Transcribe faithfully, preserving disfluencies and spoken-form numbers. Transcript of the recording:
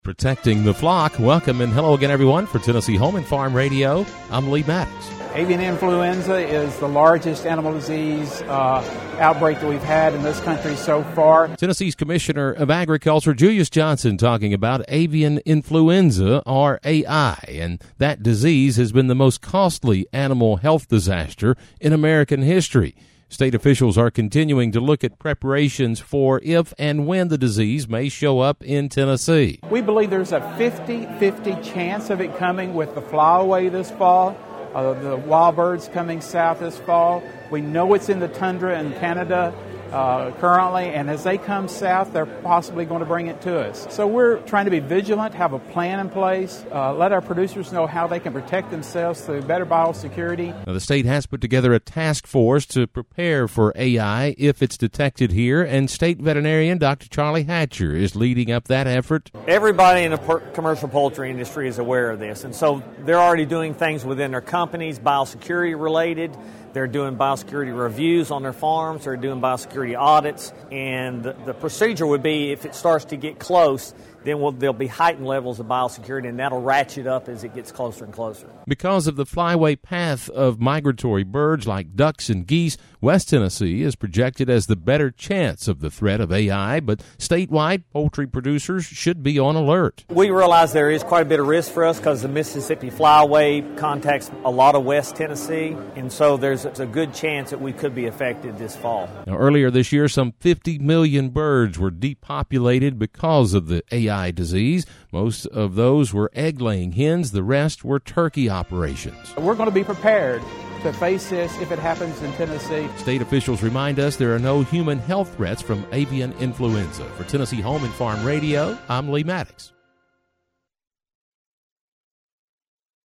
Protecting the flock. Welcome and hello again, everyone, for Tennessee Home and Farm Radio. I'm Lee Maddox. Avian influenza is the largest animal disease uh, outbreak that we've had in this country so far. Tennessee's Commissioner of Agriculture, Julius Johnson, talking about avian influenza, or A I, and that disease has been the most costly animal health disaster in American history. State officials are continuing to look at preparations for if and when the disease may show up in Tennessee. We believe there's a fifty-fifty chance of it coming with the flyaway this fall, uh, the wild birds coming south this fall. We know it's in the tundra in Canada uh, currently, and as they come south, they're possibly going to bring it to us. So we're trying to be vigilant, have a plan in place, uh, let our producers know how they can protect themselves through better biosecurity. Now, the state has put together a task force to prepare for A I if it's detected here, and state veterinarian Doctor Charlie Hatcher is leading up that effort. Everybody in the per- commercial poultry industry is aware of this, and so they're already doing things within their companies, biosecurity related. They're doing biosecurity reviews on their farms. They're doing biosecurity audits. And the, the procedure would be if it starts to get close, then we'll, there'll be heightened levels of biosecurity, and that'll ratchet up as it gets closer and closer. Because of the flyway path of migratory birds like ducks and geese, West Tennessee is projected as the better chance of the threat of A I, but statewide, poultry producers should be on alert. We realize there is quite a bit of risk for us because the Mississippi flyway contacts a lot of West Tennessee, and so there's a good chance that we could be affected this fall. Now, earlier this year, some fifty million birds were depopulated because of the A I disease. Most of those were egg-laying hens. The rest were turkey operations. We're going to be prepared to face this if it happens in Tennessee. State officials remind us there are no human health threats from avian influenza. For Tennessee Home and Farm Radio, I'm Lee Maddox.